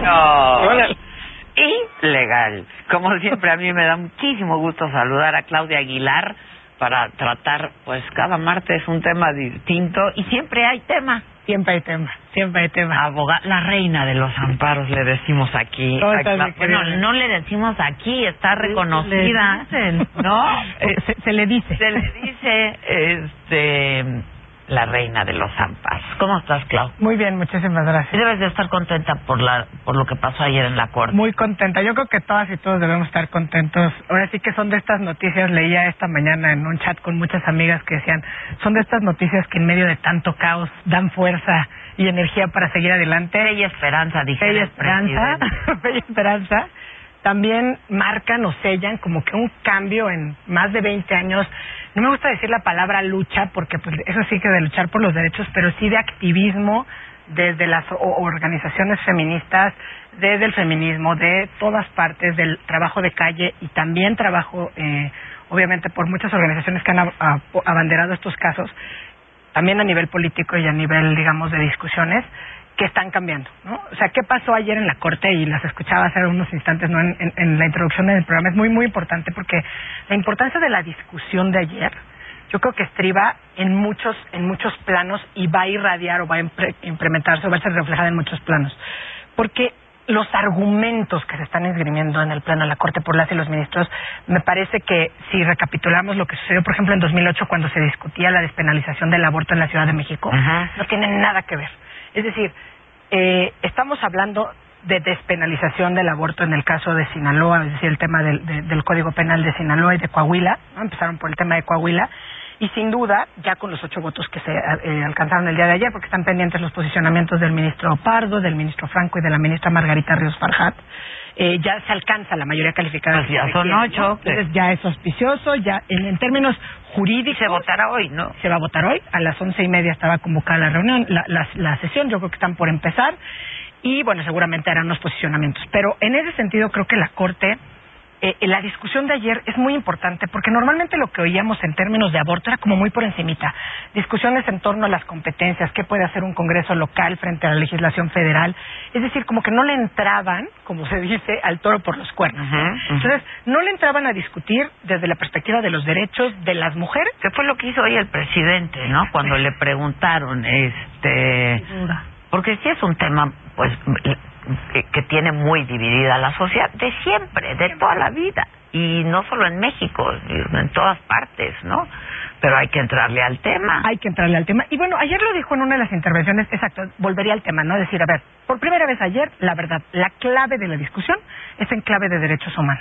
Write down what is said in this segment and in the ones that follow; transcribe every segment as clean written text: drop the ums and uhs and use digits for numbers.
No. Órale. Ilegal. Como siempre, a mí me da muchísimo gusto saludar a Claudia Aguilar para tratar, pues, cada martes un tema distinto y siempre hay tema. Siempre hay tema, siempre hay tema. La reina de los amparos le decimos aquí. Bueno, no le decimos aquí, está reconocida, ¿no? Se le dice. Se le dice, la reina de los amparos. ¿Cómo estás, Clau? Muy bien, muchísimas gracias. Debes de estar contenta por lo que pasó ayer en la corte. Muy contenta. Yo creo que todas y todos debemos estar contentos. Ahora sí que son de estas noticias, leía esta mañana en un chat con muchas amigas que decían, son de estas noticias que en medio de tanto caos dan fuerza y energía para seguir adelante. Fe y esperanza, dije. Fe y esperanza. Fe y esperanza. También marcan o sellan como que un cambio en más de 20 años. No me gusta decir la palabra lucha, porque pues eso sí que de luchar por los derechos, pero sí de activismo desde las organizaciones feministas, desde el feminismo, de todas partes, del trabajo de calle y también trabajo, obviamente, por muchas organizaciones que han abanderado estos casos, también a nivel político y a nivel, digamos, de discusiones que están cambiando, ¿no? O sea, ¿qué pasó ayer en la Corte? Y las escuchaba hace unos instantes, ¿no? En la introducción del programa. Es muy, muy importante porque la importancia de la discusión de ayer, yo creo que estriba en muchos planos y va a irradiar o va a implementarse o va a ser reflejada en muchos planos. Porque los argumentos que se están esgrimiendo en el pleno de la Corte por las y los ministros, me parece que si recapitulamos lo que sucedió, por ejemplo, en 2008 cuando se discutía la despenalización del aborto en la Ciudad de México, no tienen nada que ver. Es decir, estamos hablando de despenalización del aborto en el caso de Sinaloa, es decir, el tema del Código Penal de Sinaloa y de Coahuila, ¿no? Empezaron por el tema de Coahuila, y sin duda, ya con los 8 votos que se alcanzaron el día de ayer, porque están pendientes los posicionamientos del ministro Pardo, del ministro Franco y de la ministra Margarita Ríos Farjat, ya se alcanza la mayoría calificada. Pues ya son 8. ¿no? Entonces ya es auspicioso, ya en términos jurídicos. Se votará hoy, ¿no? Se va a votar hoy, a las 11:30 estaba convocada la reunión, la sesión, yo creo que están por empezar, y bueno, seguramente harán los posicionamientos. Pero en ese sentido creo que la Corte, la discusión de ayer es muy importante, porque normalmente lo que oíamos en términos de aborto era como muy por encimita. Discusiones en torno a las competencias, qué puede hacer un Congreso local frente a la legislación federal. Es decir, como que no le entraban, como se dice, al toro por los cuernos. Entonces, no le entraban a discutir desde la perspectiva de los derechos de las mujeres. ¿Qué fue lo que hizo hoy el presidente, no? Cuando le preguntaron, porque sí es un tema, pues, que tiene muy dividida la sociedad, de siempre, de toda la vida, y no solo en México, en todas partes, ¿no? Pero hay que entrarle al tema. Hay que entrarle al tema. Y bueno, ayer lo dijo en una de las intervenciones, exacto, volvería al tema, ¿no? Decir, a ver, por primera vez ayer, la verdad, la clave de la discusión es en clave de derechos humanos.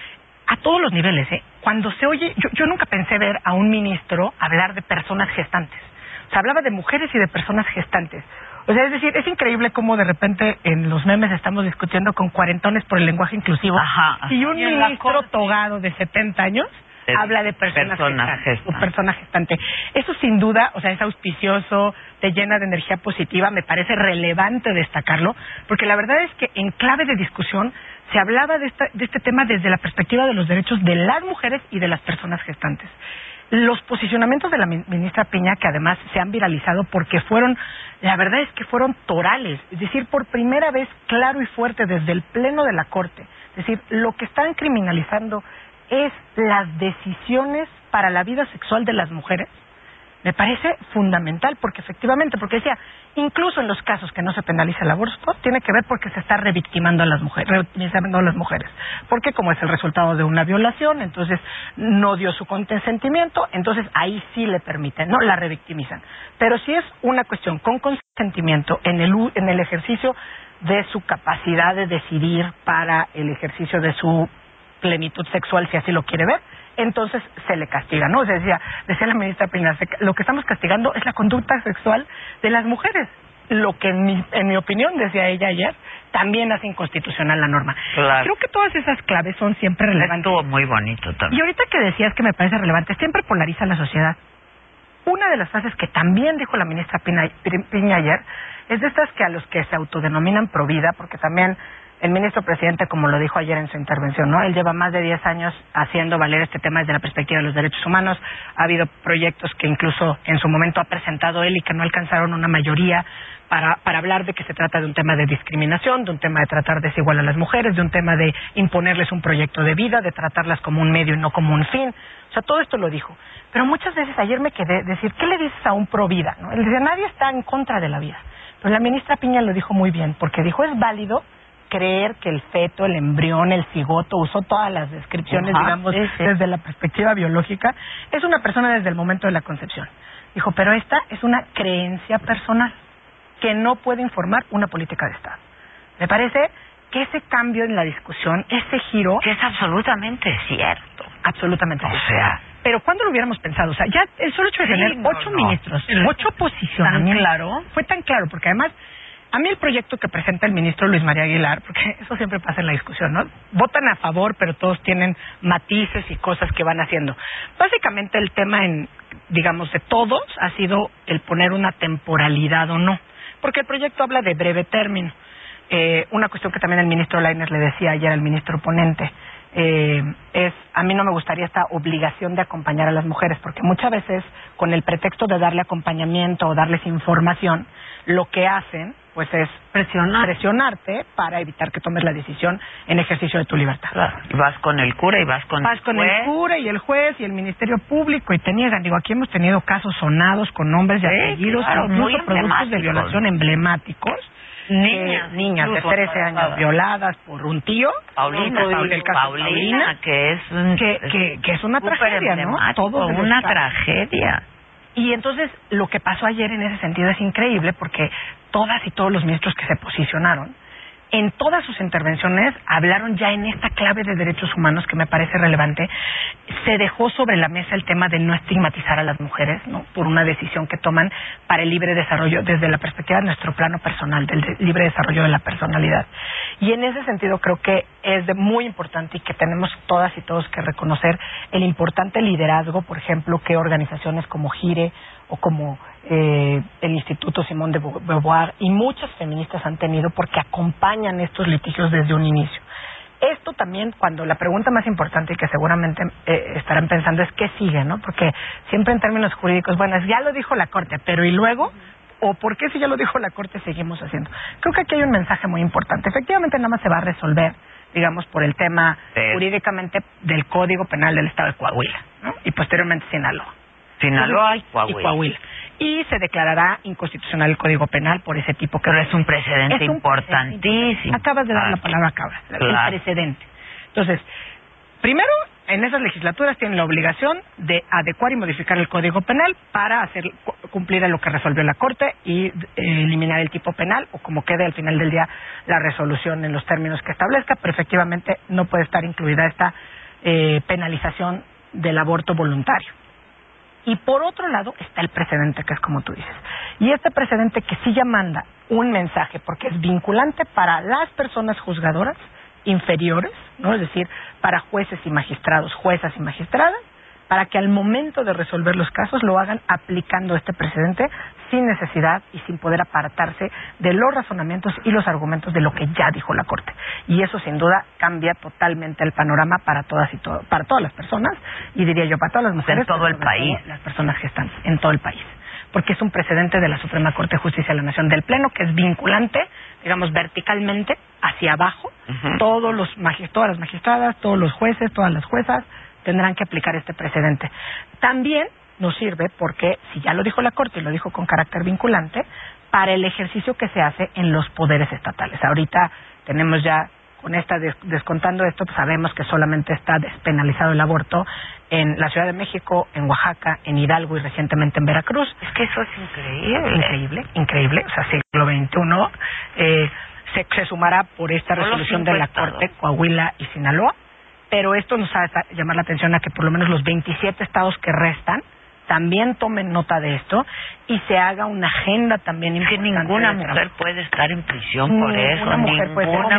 A todos los niveles, ¿eh? Cuando se oye, yo nunca pensé ver a un ministro hablar de personas gestantes. O sea, hablaba de mujeres y de personas gestantes. O sea, es decir, es increíble cómo de repente en los memes estamos discutiendo con cuarentones por el lenguaje inclusivo. Y un ministro togado de 70 años habla de personas gestantes. O persona gestante. Eso sin duda, o sea, es auspicioso, te llena de energía positiva, me parece relevante destacarlo, porque la verdad es que en clave de discusión se hablaba de este tema desde la perspectiva de los derechos de las mujeres y de las personas gestantes. Los posicionamientos de la ministra Piña, que además se han viralizado porque la verdad es que fueron torales, es decir, por primera vez claro y fuerte desde el pleno de la Corte. Es decir, lo que están criminalizando es las decisiones para la vida sexual de las mujeres. Me parece fundamental, porque decía, incluso en los casos que no se penaliza el aborto, tiene que ver porque se está revictimando a las mujeres, porque como es el resultado de una violación, entonces no dio su consentimiento, entonces ahí sí le permiten, no la revictimizan. Pero si es una cuestión con consentimiento en el ejercicio de su capacidad de decidir para el ejercicio de su plenitud sexual, si así lo quiere ver, entonces se le castiga, ¿no? O sea, decía la ministra Piña, lo que estamos castigando es la conducta sexual de las mujeres, lo que en mi opinión, decía ella ayer, también hace inconstitucional la norma. Claro. Creo que todas esas claves son siempre relevantes. Estuvo muy bonito también. Y ahorita que decías que me parece relevante, siempre polariza la sociedad. Una de las frases que también dijo la ministra Piña ayer es de estas que a los que se autodenominan provida, porque también el ministro presidente, como lo dijo ayer en su intervención, ¿no? Él lleva más de 10 años haciendo valer este tema desde la perspectiva de los derechos humanos. Ha habido proyectos que incluso en su momento ha presentado él y que no alcanzaron una mayoría para hablar de que se trata de un tema de discriminación, de un tema de tratar desigual a las mujeres, de un tema de imponerles un proyecto de vida, de tratarlas como un medio y no como un fin. O sea, todo esto lo dijo. Pero muchas veces ayer me quedé decir, ¿qué le dices a un pro vida? ¿No? Él decía, nadie está en contra de la vida. Pero la ministra Piña lo dijo muy bien, porque dijo, es válido creer que el feto, el embrión, el cigoto, usó todas las descripciones, digamos, desde la perspectiva biológica, es una persona desde el momento de la concepción. Dijo, pero esta es una creencia personal que no puede informar una política de Estado. Me parece que ese cambio en la discusión, ese giro... Que es absolutamente cierto. Absolutamente cierto. O sea... Pero ¿cuándo lo hubiéramos pensado? O sea, ya el solo hecho de tener 8 ministros, 8 posicionamientos, fue tan claro, porque además... A mí el proyecto que presenta el ministro Luis María Aguilar, porque eso siempre pasa en la discusión, ¿no? Votan a favor, pero todos tienen matices y cosas que van haciendo. Básicamente el tema, digamos, de todos ha sido el poner una temporalidad o no, porque el proyecto habla de breve término. Una cuestión que también el ministro Lainez le decía ayer al ministro ponente, a mí no me gustaría esta obligación de acompañar a las mujeres, porque muchas veces con el pretexto de darle acompañamiento o darles información, lo que hacen pues es presionarte para evitar que tomes la decisión en ejercicio de tu libertad. Claro. Y vas con el cura y vas con el cura y el juez y el Ministerio Público y te niegan. Digo, aquí hemos tenido casos sonados con nombres y apellidos, incluso productos de violación emblemáticos. Niñas de 13 años violadas por un tío. Paulina, que es una tragedia, ¿no? Una tragedia. Y entonces lo que pasó ayer en ese sentido es increíble, porque todas y todos los ministros que se posicionaron en todas sus intervenciones hablaron ya en esta clave de derechos humanos que me parece relevante. Se dejó sobre la mesa el tema de no estigmatizar a las mujeres, ¿no? Por una decisión que toman para el libre desarrollo desde la perspectiva de nuestro plano personal, del libre desarrollo de la personalidad. Y en ese sentido creo que es muy importante y que tenemos todas y todos que reconocer el importante liderazgo, por ejemplo, que organizaciones como GIRE o como el Instituto Simone de Beauvoir y muchas feministas han tenido, porque acompañan estos litigios desde un inicio. Esto también, cuando la pregunta más importante y que seguramente estarán pensando es ¿qué sigue? ¿No? Porque siempre en términos jurídicos, bueno, ya lo dijo la Corte, pero ¿y luego? ¿O por qué si ya lo dijo la Corte seguimos haciendo? Creo que aquí hay un mensaje muy importante. Efectivamente nada más se va a resolver, digamos, por el tema jurídicamente del Código Penal del Estado de Coahuila, ¿no? Y posteriormente Sinaloa y Coahuila. Y se declarará inconstitucional el Código Penal por ese tipo que... Pero es un precedente importantísimo. Acabas de dar la palabra, el precedente. Entonces, primero, en esas legislaturas tienen la obligación de adecuar y modificar el Código Penal para hacer cumplir a lo que resolvió la Corte y eliminar el tipo penal, o como quede al final del día la resolución en los términos que establezca, pero efectivamente no puede estar incluida esta penalización del aborto voluntario. Y por otro lado está el precedente, que es como tú dices. Y este precedente que sí ya manda un mensaje, porque es vinculante para las personas juzgadoras inferiores, ¿no? Es decir, para jueces y magistrados, juezas y magistradas, para que al momento de resolver los casos lo hagan aplicando este precedente sin necesidad y sin poder apartarse de los razonamientos y los argumentos de lo que ya dijo la Corte. Y eso sin duda cambia totalmente el panorama para todas para todas las personas, y diría yo para todas las mujeres, en todo el país, las personas gestantes en todo el país, porque es un precedente de la Suprema Corte de Justicia de la Nación, del Pleno, que es vinculante, digamos, verticalmente hacia abajo. Todas las magistradas, todos los jueces, todas las juezas tendrán que aplicar este precedente. También nos sirve porque, si ya lo dijo la Corte y lo dijo con carácter vinculante, para el ejercicio que se hace en los poderes estatales. Ahorita tenemos ya, con descontando esto, pues sabemos que solamente está despenalizado el aborto en la Ciudad de México, en Oaxaca, en Hidalgo y recientemente en Veracruz. Es que eso es increíble. Increíble. O sea, siglo XXI se sumará por esta resolución de la Corte Coahuila y Sinaloa. Pero esto nos hace llamar la atención a que por lo menos los 27 estados que restan también tomen nota de esto y se haga una agenda también importante. Que ninguna mujer puede estar en prisión por eso. Ninguna mujer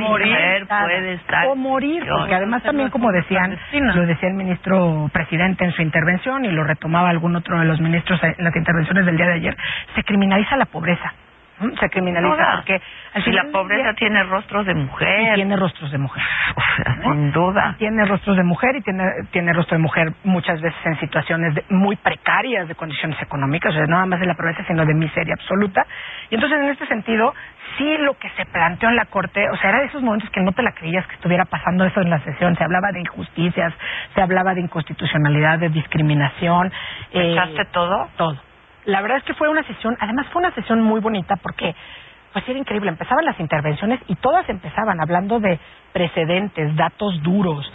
puede estar o morir, porque además también, como lo decía el ministro presidente en su intervención, y lo retomaba algún otro de los ministros en las intervenciones del día de ayer, se criminaliza la pobreza. Se criminaliza porque si la pobreza tiene rostros de mujer. Y tiene rostros de mujer. ¿No? Sin duda. Tiene rostros de mujer y tiene rostro de mujer muchas veces en situaciones muy precarias de condiciones económicas, o sea, no nada más de la pobreza, sino de miseria absoluta. Y entonces, en este sentido, sí lo que se planteó en la Corte, o sea, era de esos momentos que no te la creías que estuviera pasando eso en la sesión. Se hablaba de injusticias, se hablaba de inconstitucionalidad, de discriminación. ¿Echaste todo? Todo. La verdad es que fue una sesión, además fue una sesión muy bonita porque pues era increíble, empezaban las intervenciones y todas empezaban hablando de precedentes, datos duros,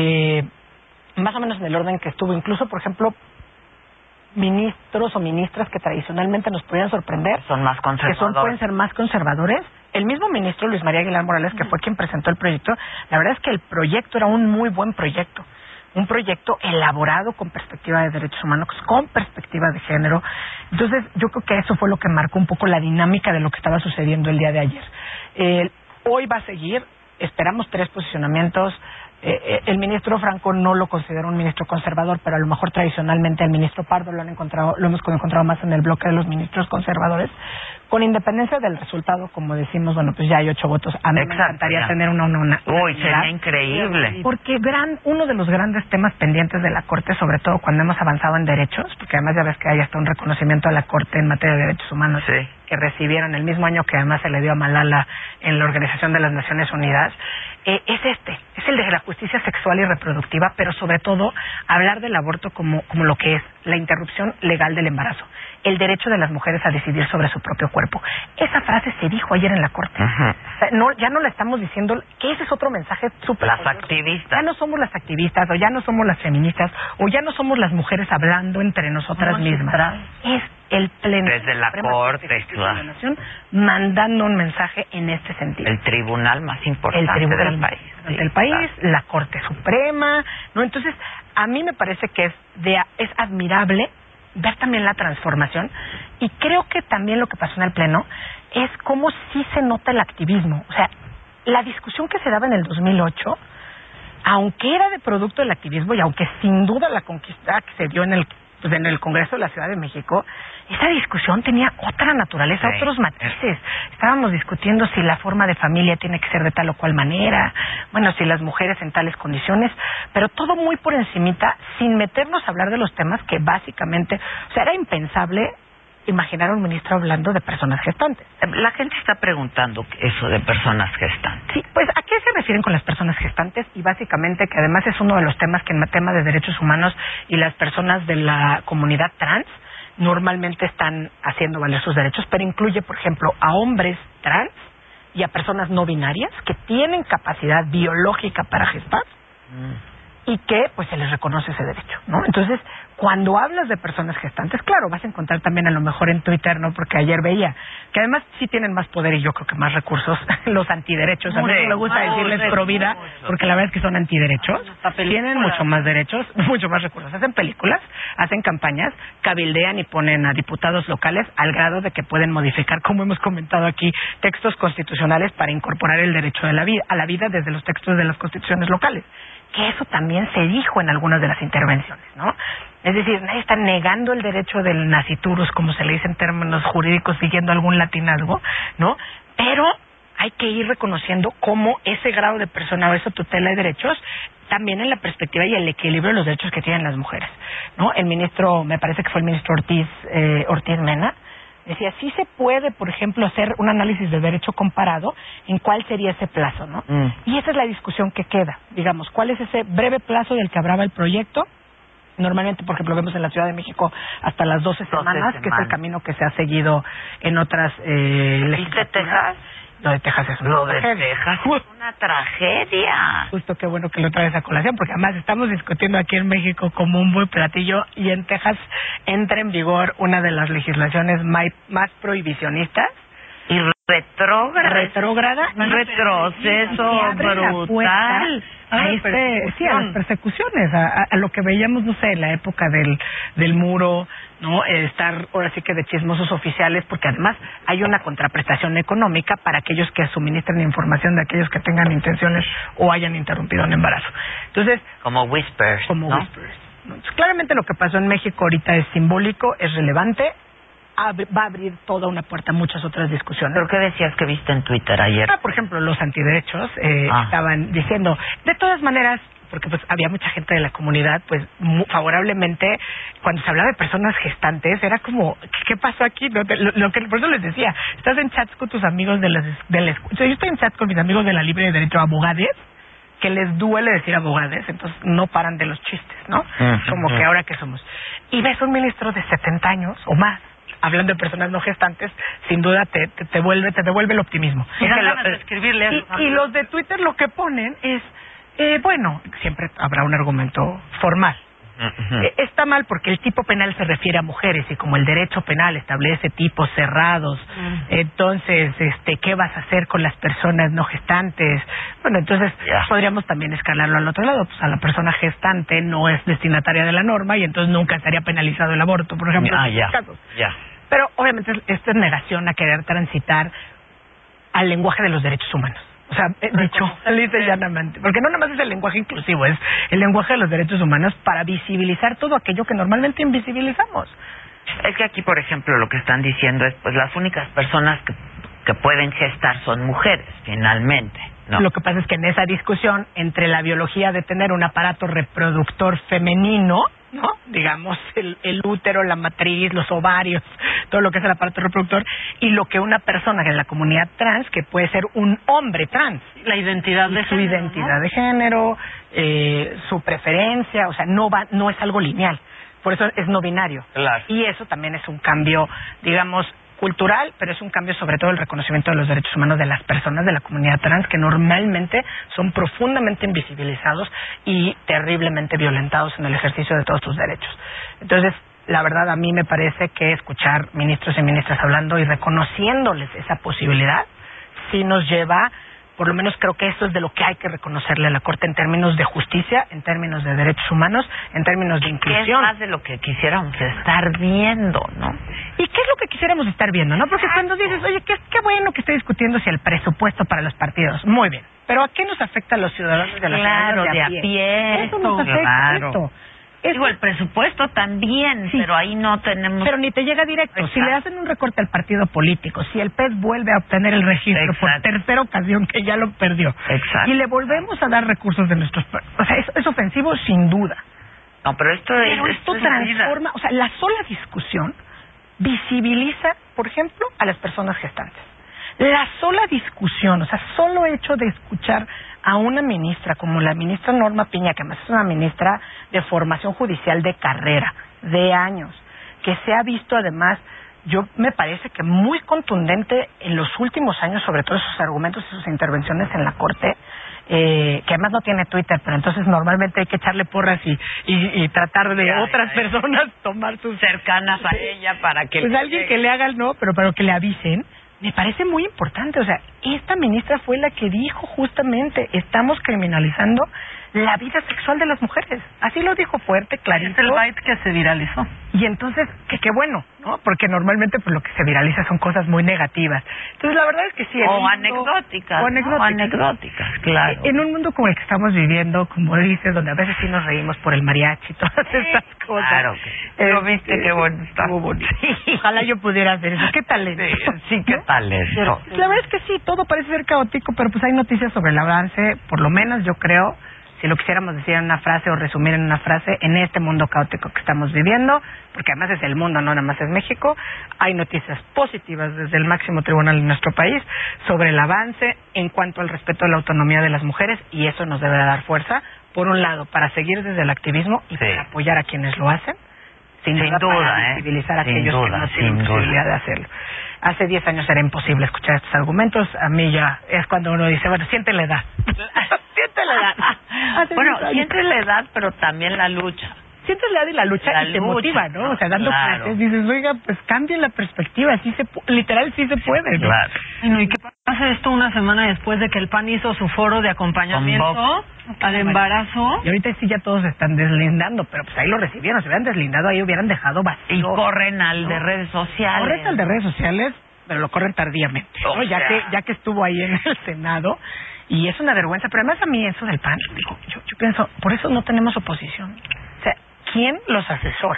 más o menos en el orden que estuvo, incluso por ejemplo ministros o ministras que tradicionalmente nos podían sorprender, son más conservadores, pueden ser más conservadores. El mismo ministro Luis María Aguilar Morales, que fue quien presentó el proyecto, la verdad es que el proyecto era un muy buen proyecto. Un proyecto elaborado con perspectiva de derechos humanos, con perspectiva de género. Entonces, yo creo que eso fue lo que marcó un poco la dinámica de lo que estaba sucediendo el día de ayer. Hoy va a seguir, esperamos 3 posicionamientos. El ministro Franco no lo considera un ministro conservador, pero a lo mejor tradicionalmente el ministro Pardo lo hemos encontrado más en el bloque de los ministros conservadores. Con independencia del resultado, como decimos, bueno, pues ya hay 8 votos. A mí me encantaría tener una Uy, sería increíble. Porque uno de los grandes temas pendientes de la Corte, sobre todo cuando hemos avanzado en derechos, porque además ya ves que hay hasta un reconocimiento a la Corte en materia de derechos humanos, que recibieron el mismo año que además se le dio a Malala en la Organización de las Naciones Unidas, es el de la justicia sexual y reproductiva, pero sobre todo hablar del aborto como lo que es la interrupción legal del embarazo, el derecho de las mujeres a decidir sobre su propio cuerpo. Esa frase se dijo ayer en la Corte. Ya no la estamos diciendo, que ese es otro mensaje súper las poderoso. Activistas. Ya no somos las activistas, o ya no somos las feministas, o ya no somos las mujeres hablando entre nosotras mismas. Es el Pleno desde la Corte de la Nación mandando un mensaje en este sentido. El tribunal más importante del país. Del país, la Corte Suprema, ¿no? Entonces, a mí me parece que es admirable ver también la transformación, y creo que también lo que pasó en el Pleno es cómo sí se nota el activismo. O sea, la discusión que se daba en el 2008, aunque era de producto del activismo y aunque sin duda la conquista que se dio en el Congreso de la Ciudad de México, esa discusión tenía otra naturaleza, otros matices. Estábamos discutiendo si la forma de familia tiene que ser de tal o cual manera, bueno, si las mujeres en tales condiciones, pero todo muy por encimita, sin meternos a hablar de los temas que básicamente, o sea, era impensable imaginar a un ministro hablando de personas gestantes. La gente está preguntando eso de personas gestantes. Sí, pues ¿a qué se refieren con las personas gestantes? Y básicamente que además es uno de los temas que en tema de derechos humanos y las personas de la comunidad trans normalmente están haciendo valer sus derechos, pero incluye, por ejemplo, a hombres trans y a personas no binarias que tienen capacidad biológica para gestar y que pues se les reconoce ese derecho, ¿no? Entonces, cuando hablas de personas gestantes, claro, vas a encontrar también a lo mejor en Twitter, ¿no? Porque ayer veía que además sí tienen más poder y yo creo que más recursos los antiderechos. A mí no me gusta decirles pro vida porque la verdad es que son antiderechos. Tienen mucho más derechos, mucho más recursos. Hacen películas, hacen campañas, cabildean y ponen a diputados locales al grado de que pueden modificar, como hemos comentado aquí, textos constitucionales para incorporar el derecho a la vida desde los textos de las constituciones locales. Que eso también se dijo en algunas de las intervenciones, ¿no? Es decir, nadie está negando el derecho del nasciturus, como se le dice en términos jurídicos, siguiendo algún latinazgo, ¿no? Pero hay que ir reconociendo cómo ese grado de persona o esa tutela de derechos también en la perspectiva y el equilibrio de los derechos que tienen las mujeres, ¿no? El ministro, me parece que fue el ministro Ortiz Mena, decía, sí se puede, por ejemplo, hacer un análisis de derecho comparado en cuál sería ese plazo, ¿no? Y esa es la discusión que queda, digamos, cuál es ese breve plazo del que hablaba el proyecto. Normalmente, por ejemplo, vemos en la Ciudad de México hasta las 12 semanas, que es el camino que se ha seguido en otras legislaturas. Lo de Texas es una tragedia. Justo, qué bueno que lo traes a colación, porque además estamos discutiendo aquí en México como un buen platillo y en Texas entra en vigor una de las legislaciones más prohibicionistas. Y retrógrada. Un retroceso brutal. A las persecuciones, a lo que veíamos, no sé, en la época del muro, ¿no? Estar ahora sí que de chismosos oficiales, porque además hay una contraprestación económica para aquellos que suministren información de aquellos que tengan intenciones o hayan interrumpido un embarazo. Entonces, como whispers, ¿no? Entonces, claramente lo que pasó en México ahorita es simbólico, es relevante. va a abrir toda una puerta a muchas otras discusiones. ¿Pero qué decías que viste en Twitter ayer? Por ejemplo, los antiderechos estaban diciendo, de todas maneras, porque pues había mucha gente de la comunidad, pues favorablemente, cuando se hablaba de personas gestantes, era como, ¿qué pasó aquí? Por eso les decía, estás en chats con tus amigos de la escuela. Yo estoy en chats con mis amigos de la Libre de Derecho a Abogades, que les duele decir abogades, entonces no paran de los chistes, ¿no? Como que ahora que somos. Y ves un ministro de 70 años o más, hablando de personas no gestantes, sin duda te devuelve el optimismo. Y los de Twitter lo que ponen es, bueno, siempre habrá un argumento formal. Está mal porque el tipo penal se refiere a mujeres y como el derecho penal establece tipos cerrados, entonces, ¿qué vas a hacer con las personas no gestantes? Bueno, entonces podríamos también escalarlo al otro lado, pues a la persona gestante no es destinataria de la norma y entonces nunca estaría penalizado el aborto, por ejemplo, en estos casos. Pero obviamente esto es negación a querer transitar al lenguaje de los derechos humanos. O sea, dicho lisa y llanamente, porque no nada más es el lenguaje inclusivo, es el lenguaje de los derechos humanos para visibilizar todo aquello que normalmente invisibilizamos. Es que aquí, por ejemplo, lo que están diciendo es, pues las únicas personas que pueden gestar son mujeres, finalmente, ¿no? Lo que pasa es que en esa discusión entre la biología de tener un aparato reproductor femenino, ¿no? Digamos, el útero, la matriz, los ovarios, todo lo que es el aparato reproductor, y lo que una persona en la comunidad trans, que puede ser un hombre trans. La identidad de su género, identidad ¿no? de género, su preferencia, o sea, no es algo lineal. Por eso es no binario. Claro. Y eso también es un cambio, digamos, cultural, pero es un cambio sobre todo el reconocimiento de los derechos humanos de las personas de la comunidad trans que normalmente son profundamente invisibilizados y terriblemente violentados en el ejercicio de todos sus derechos. Entonces, la verdad a mí me parece que escuchar ministros y ministras hablando y reconociéndoles esa posibilidad sí nos lleva, por lo menos creo que eso es de lo que hay que reconocerle a la Corte en términos de justicia, en términos de derechos humanos, en términos de inclusión. Que es más de lo que quisiéramos estar viendo, ¿no? ¿Y qué es lo que quisiéramos estar viendo, no? Porque cuando dices, oye, qué bueno que esté discutiendo si el presupuesto para los partidos, muy bien, pero ¿a qué nos afecta a los ciudadanos de la ciudad de a pie? Eso nos afecta, esto. Digo, el presupuesto también, sí, pero ahí no tenemos... Pero ni te llega directo. Exacto. Si le hacen un recorte al partido político, si el PES vuelve a obtener el registro, exacto, por tercera ocasión que ya lo perdió, exacto, y le volvemos a dar recursos de nuestros... O sea, es ofensivo sin duda. No, pero esto transforma... O sea, la sola discusión visibiliza, por ejemplo, a las personas gestantes. La sola discusión, o sea, solo hecho de escuchar a una ministra como la ministra Norma Piña, que además es una ministra de formación judicial de carrera, de años, que se ha visto además, yo me parece que muy contundente en los últimos años, sobre todo sus argumentos y sus intervenciones en la Corte, que además no tiene Twitter, pero entonces normalmente hay que echarle porras y tratar de otras personas tomar sus cercanas a ella para que... Pues alguien que le haga el no, pero que le avisen. Me parece muy importante, o sea, esta ministra fue la que dijo justamente, estamos criminalizando la vida sexual de las mujeres. Así lo dijo fuerte, clarito. Es el byte que se viralizó. Y entonces, qué bueno, ¿no? Porque normalmente pues lo que se viraliza son cosas muy negativas. Entonces, la verdad es que sí. O anecdóticas. O anecdóticas, claro. En un mundo como el que estamos viviendo, como dices, donde a veces sí nos reímos por el mariachi y todas estas cosas. Claro. Pero viste qué bueno está. Muy bonito. Sí. Ojalá yo pudiera hacer eso. ¿Qué talento? Sí, qué talento. La verdad es que sí, todo parece ser caótico, pero pues hay noticias sobre el avance, por lo menos yo creo, si lo quisiéramos decir en una frase o resumir en una frase, en este mundo caótico que estamos viviendo, porque además es el mundo, no nada más es México, hay noticias positivas desde el máximo tribunal de nuestro país sobre el avance en cuanto al respeto a la autonomía de las mujeres, y eso nos debe dar fuerza, por un lado, para seguir desde el activismo y para apoyar a quienes lo hacen, sin duda, para visibilizar a aquellos que no tienen posibilidad de hacerlo. Hace 10 años era imposible escuchar estos argumentos, a mí ya es cuando uno dice, bueno, siente la edad. Siente la edad. Bueno, siente la edad, pero también la lucha. Sientes la edad y la lucha y te motiva, ¿no? O sea, dando clases, dices, oiga, pues cambien la perspectiva, sí literal sí se puede, ¿no? Claro. Bueno, ¿y qué pasa esto una semana después de que el PAN hizo su foro de acompañamiento al embarazo? Y ahorita sí ya todos se están deslindando, pero pues ahí lo recibieron, se hubieran deslindado, ahí hubieran dejado vacío. Y corren al de redes sociales. Corren al de redes sociales, pero lo corren tardíamente, ¿no? Ya que estuvo ahí en el Senado. Y es una vergüenza, pero además a mí eso del PAN, yo pienso, por eso no tenemos oposición. O sea, ¿quién los asesora?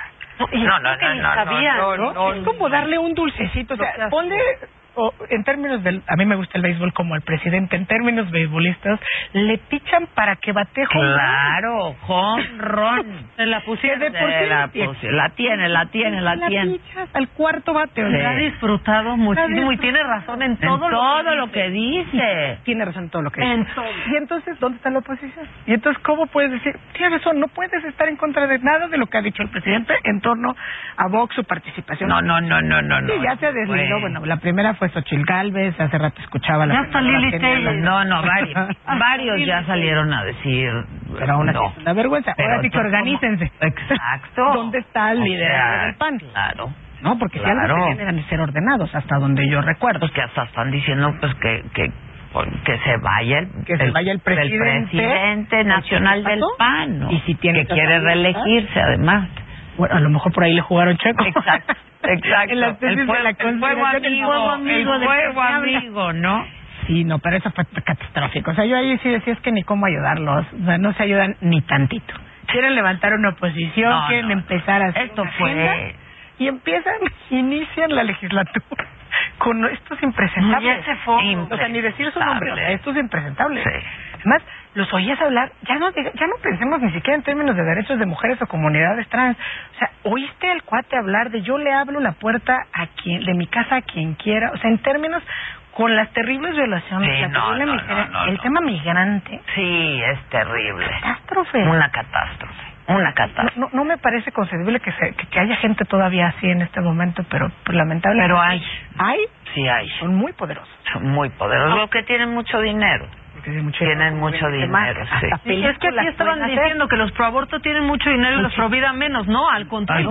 No, es como darle un dulcecito, o sea, ponle... en términos del, a mí me gusta el béisbol como el presidente, en términos beisbolistas, le pichan para que bate home run. Claro, jonrón. Se la pusieron. La tiene. La pichas al cuarto bate. Sí. Ha disfrutado muchísimo y tiene razón en todo lo que dice. Tiene razón en todo lo que dice. Y entonces, ¿dónde está la oposición? Y entonces, ¿cómo puedes decir? Tienes razón, no puedes estar en contra de nada de lo que ha dicho el presidente en torno a Vox, su participación. No. Sí, ya se deslindó. Bueno, la primera fue Xochitl Gálvez, hace rato escuchaba la... Ya está Lili Telles. Varios ya salieron a decir... Pero aún así es una vergüenza. Ahora sí que organícense. Exacto. ¿Dónde está el líder del PAN? Claro. No, porque si algo que tienen que ser ordenados, hasta donde yo recuerdo. Pues que hasta están diciendo pues que se vaya el presidente nacional del PAN, ¿no? Y si tiene que quiere reelegirse, además. Bueno, a lo mejor por ahí le jugaron chueco. Exacto. En las tesis de la conspiración, el fuego amigo, ¿no? Sí, no, pero eso fue catastrófico. O sea, yo ahí sí decía, es que ni cómo ayudarlos. O sea, no se ayudan ni tantito. Quieren levantar una oposición, quieren empezar a hacer esto una fue agenda, y inician la legislatura con estos impresentables. Ya se fue. O sea, ni decir su nombre. O sea, estos impresentables. Sí. Además, los oías hablar, ya no pensemos ni siquiera en términos de derechos de mujeres o comunidades trans. O sea, oíste al cuate hablar de yo le abro la puerta de mi casa a quien quiera. O sea, en términos con las terribles violaciones, el tema migrante. Sí, es terrible. Catástrofe. Una catástrofe. No me parece concebible que haya gente todavía así en este momento, pero lamentablemente. Pero hay. ¿Hay? Sí hay. Son muy poderosos. Son muy poderosos. Los que tienen mucho dinero. Tienen mucho dinero, sí. Es que aquí estaban diciendo que los proaborto tienen mucho dinero y los pro vida menos, ¿no? Al contrario.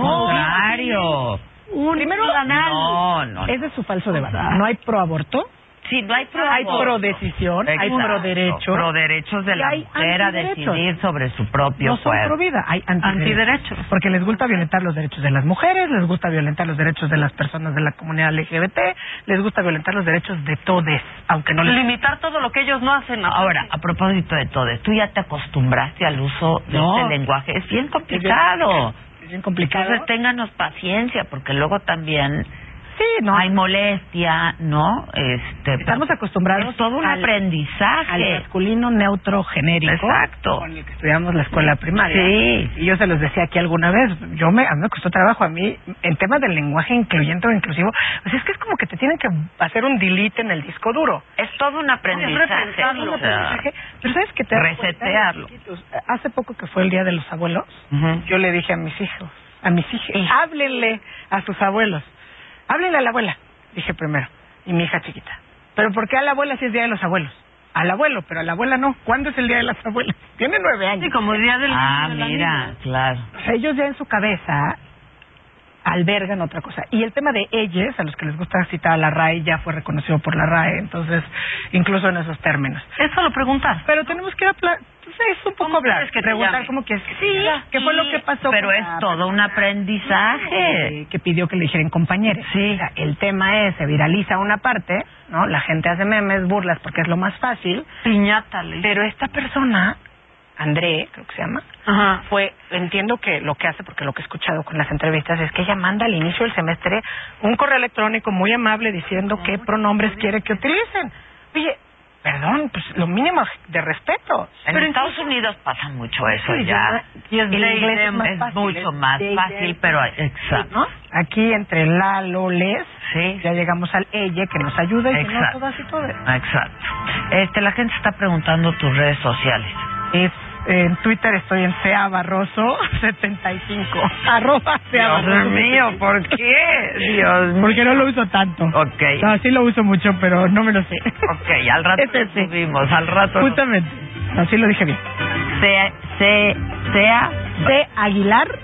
Primero, no. Ese es su falso debate. No hay proaborto. Sí, no hay Hay pro-decisión, hay pro-derechos. Pro-derechos de la mujer a decidir sobre su propio cuerpo. No son pro-vida, hay antiderechos. Porque les gusta violentar los derechos de las mujeres, les gusta violentar los derechos de las personas de la comunidad LGBT, les gusta violentar los derechos de todes, aunque no les... Limitar todo lo que ellos no hacen. Ahora, a propósito de todes, tú ya te acostumbraste al uso de este lenguaje. Es bien complicado. Es bien complicado. Entonces, ténganos paciencia, porque luego también... Sí, no. Hay molestia, ¿no? Estamos acostumbrados es todo un aprendizaje. Al masculino neutro genérico. Exacto. Con el que estudiamos la escuela primaria. Sí. Y yo se los decía aquí alguna vez. A mí me costó trabajo. A mí, en temas del lenguaje incluyente o inclusivo, pues es que es como que te tienen que hacer un delete en el disco duro. Es todo un aprendizaje. Pero ¿sabes qué? Resetearlo. Hace poco que fue el Día de los Abuelos, yo le dije a mis hijos, háblenle a sus abuelos. Háblenle a la abuela, dije primero, y mi hija chiquita. ¿Pero por qué a la abuela si es Día de los Abuelos? Al abuelo, pero a la abuela no. ¿Cuándo es el Día de las Abuelas? Tiene 9 años. Sí, como el Día del Niño de la niña. Claro. O sea, ellos ya en su cabeza albergan otra cosa. Y el tema de ellos, a los que les gusta citar a la RAE, ya fue reconocido por la RAE, entonces, incluso en esos términos. Es solo preguntar. Pero tenemos que es un poco hablar, preguntar cómo que sí, qué fue lo que pasó. Pero es todo un aprendizaje. Que pidió que le dijeran compañeros. Sí. O sea, el tema es, se viraliza una parte, ¿no? La gente hace memes, burlas, porque es lo más fácil. Piñátale. Pero esta persona, André, creo que se llama, entiendo que lo que hace, porque lo que he escuchado con las entrevistas es que ella manda al inicio del semestre un correo electrónico muy amable diciendo qué pronombres quiere que utilicen. Oye, perdón, pues lo mínimo de respeto. En Estados Unidos pasa mucho eso sí, ya. Y el inglés es mucho más fácil, pero exacto. ¿no? Aquí entre Lalo, Les, ya llegamos al ella que nos ayuda y que no todas y todas. Exacto. La gente está preguntando tus redes sociales. En Twitter estoy en CA_Barroso75. Dios mío, ¿por qué? Dios mío. Porque no lo uso tanto. Ok. No, sí lo uso mucho, pero no me lo sé. Ok, al rato lo subimos, al rato. Justamente. Así lo dije bien. C. Aguilar